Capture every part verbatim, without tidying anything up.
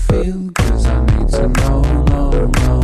feel, 'cause I need to know, no, no.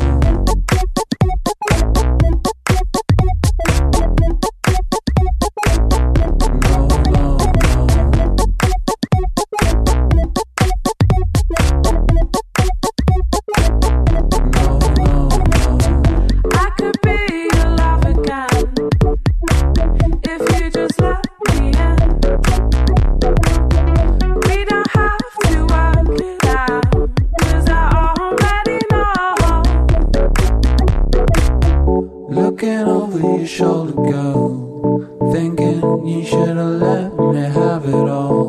Looking over your shoulder, girl, thinking you should've let me have it all.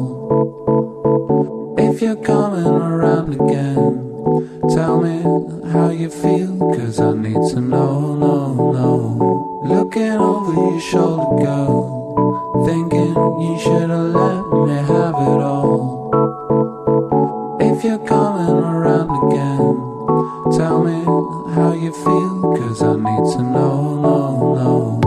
If you're coming around again, tell me how you feel, 'cause I need to know, no, no. Looking over your shoulder, girl, thinking you should've let me have it all. If you're coming around again, tell me how you feel, 'cause I need to know, no, no.